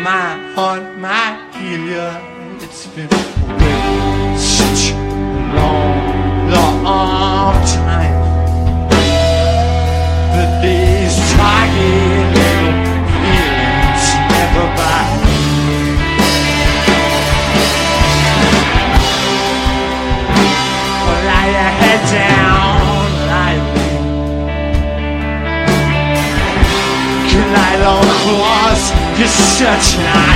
my heart, my healer. It's been way such a long time. But these tiny little feelings never bite. Well, lay your head down, lightly. Can I don't cross? You're such an